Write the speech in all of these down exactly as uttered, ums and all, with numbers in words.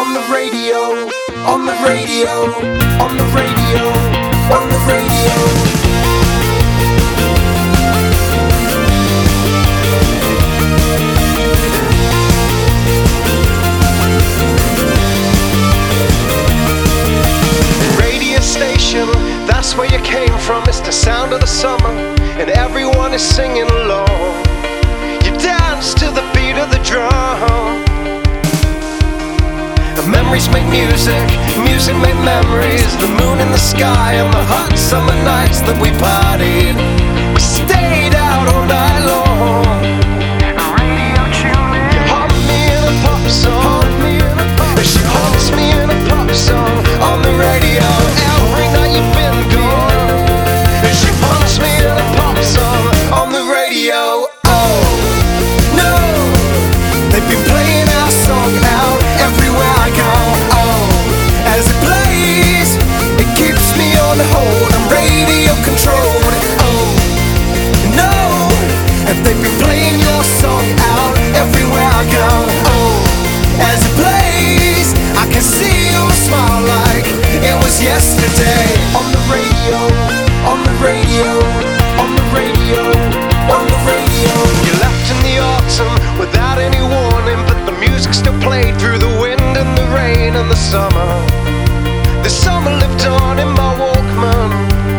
on the radio, on the radio, on the radio, on the radio. That's where you came from, it's the sound of the summer, and everyone is singing along. You dance to the beat of the drum. And memories make music, music make memories. The moon in the sky on the hot summer nights that we partied. We stayed out all night long. Radio tuning. You haunt me in a pop song. She haunts me in a pop song on the radio. Every night you've been gone. She haunts me in a pop song on the radio. Oh no, they've been playing our song out everywhere I go. Oh, as it plays, it keeps me on hold. I'm radio controlled. Oh no, and they've been playing your song out everywhere I go. Oh, as it plays, I can see your smile like it was yesterday. On the radio, on the radio, on the radio, on the radio. You left in the autumn without any warning, but the music still played through the wind and the rain and the summer. The summer lived on in my Walkman.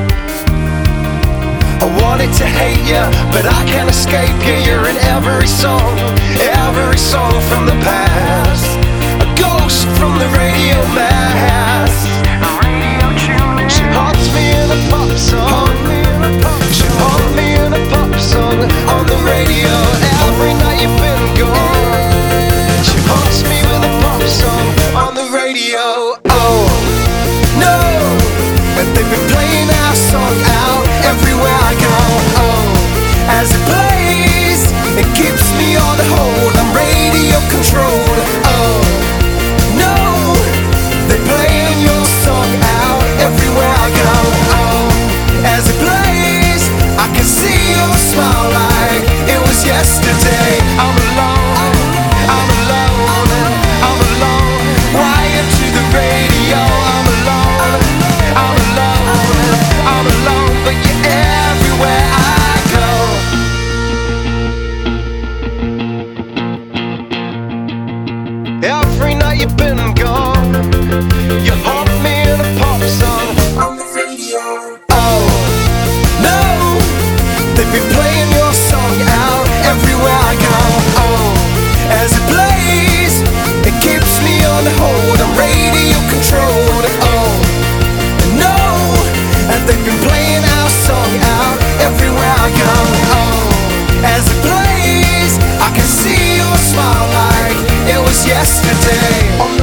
I wanted to hate you, but I can't escape you. You're in every song, every song from the past. A ghost from the radio mast. She haunts me in a pop song. She haunts me in a pop song on the radio. Every night you've been gone. She haunts me with a pop song on the radio. Oh no, but they've been playing our song out everywhere I go. Oh, as it plays, it keeps me on hold. I'm radio controlled. Oh no, they're playing your song out everywhere I go. Oh, as it plays, I can see your smile like it was yesterday. I'm alone, I'm alone, I'm alone. Wired to the radio. I'm alone, I'm alone, I'm alone. But you're everywhere I go. Every night you've been gone. You haunt me in a pop song on the radio. Oh no, they've been playing your song out everywhere I go. Oh, as it plays, it keeps me on hold. I'm radio controlled. Oh no, and they've been playing our song out everywhere I go. Oh, as it plays, I can see your smile like it was yesterday. On